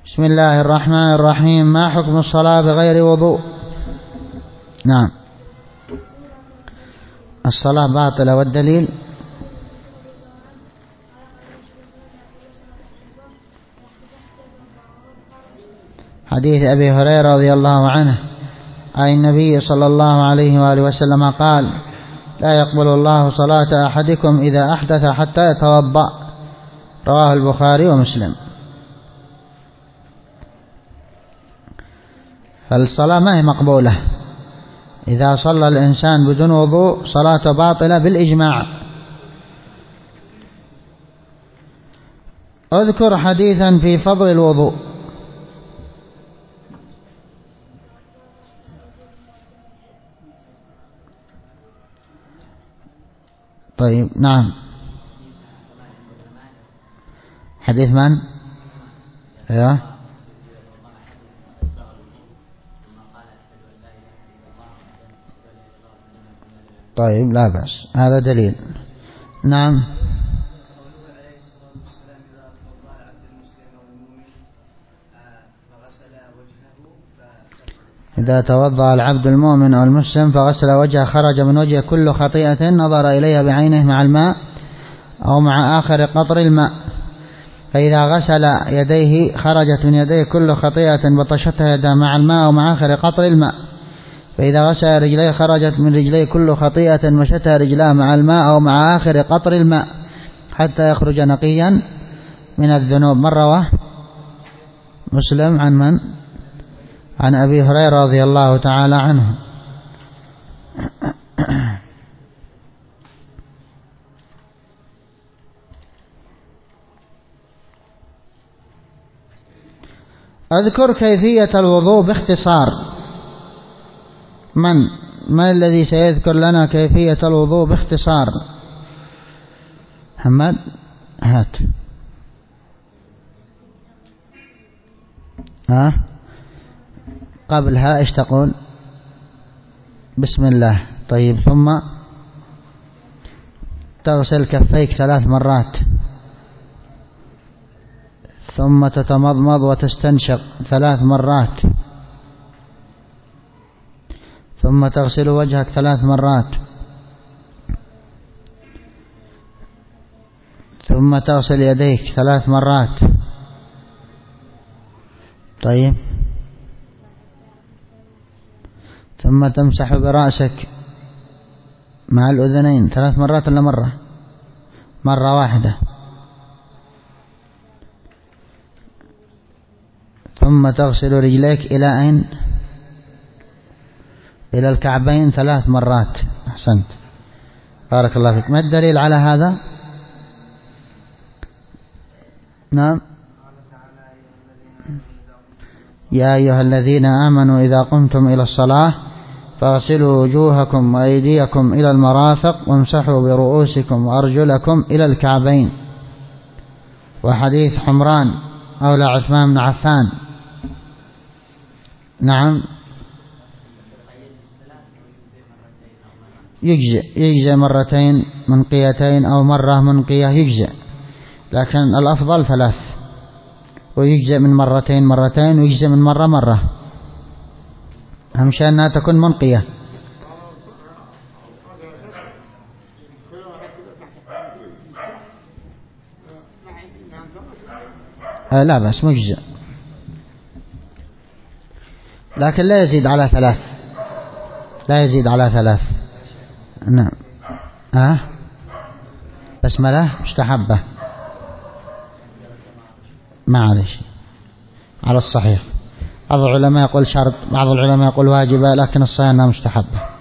بسم الله الرحمن الرحيم. ما حكم الصلاة بغير وضوء؟ نعم، الصلاة باطلة. والدليل؟ حديث أبي هريرة رضي الله عنه عن النبي صلى الله عليه وآله وسلم قال: لا يقبل الله صلاة أحدكم إذا أحدث حتى يتوضأ. رواه البخاري ومسلم. فالصلاة ما هي مقبولة. إذا صلى الإنسان بدون وضوء صلاته باطلة بالإجماع. اذكر حديثا في فضل الوضوء. طيب، نعم. حديث من؟ ايوه. طيب، لا بأس، هذا دليل. نعم. إذا توضأ العبد المؤمن أو المسلم فغسل وجهه خرج من وجهه كل خطيئة نظر إليها بعينه مع الماء أو مع آخر قطر الماء. فإذا غسل يديه خرجت من يديه كل خطيئة بطشتها يده مع الماء أو مع آخر قطر الماء. فإذا غسل رجليه خرجت من رجليه كل خطيئة مشتها رجلاه مع الماء أو مع آخر قطر الماء حتى يخرج نقيا من الذنوب. من رواه؟ مسلم. عن من؟ عن أبي هريرة رضي الله تعالى عنه. أذكر كيفية الوضوء باختصار. من الذي سيذكر لنا كيفية الوضوء باختصار؟ محمد، هات. قبلها ايش تقول؟ بسم الله. طيب، ثم تغسل كفيك 3 مرات، ثم تتمضمض وتستنشق 3 مرات، ثم تغسل وجهك 3 مرات، ثم تغسل يديك 3 مرات. طيب، ثم تمسح برأسك مع الأذنين 3 مرات ولا مرة؟ مرة واحدة. ثم تغسل رجليك إلى أين؟ إلى الكعبين 3 مرات. أحسنت، بارك الله فيك. ما الدليل على هذا؟ نعم. يا أيها الذين آمنوا إذا قمتم إلى الصلاة فاغسلوا وجوهكم وأيديكم إلى المرافق وامسحوا برؤوسكم وأرجلكم إلى الكعبين. وحديث حمران أولى عثمان بن عفان. نعم، يجزئ مرتين منقيتين أو مرة منقية يجزئ، لكن الأفضل 3. ويجزئ من مرتين ويجزئ من مرة. أهم شيء أنها تكون منقية. لا بس مجزئ، لكن لا يزيد على 3. لا يزيد على 3. نعم. بسملة مستحبة، معلش على الصحيح. بعض العلماء يقول شرط، بعض العلماء يقول واجبة، لكن الصحيح أنها مستحبة.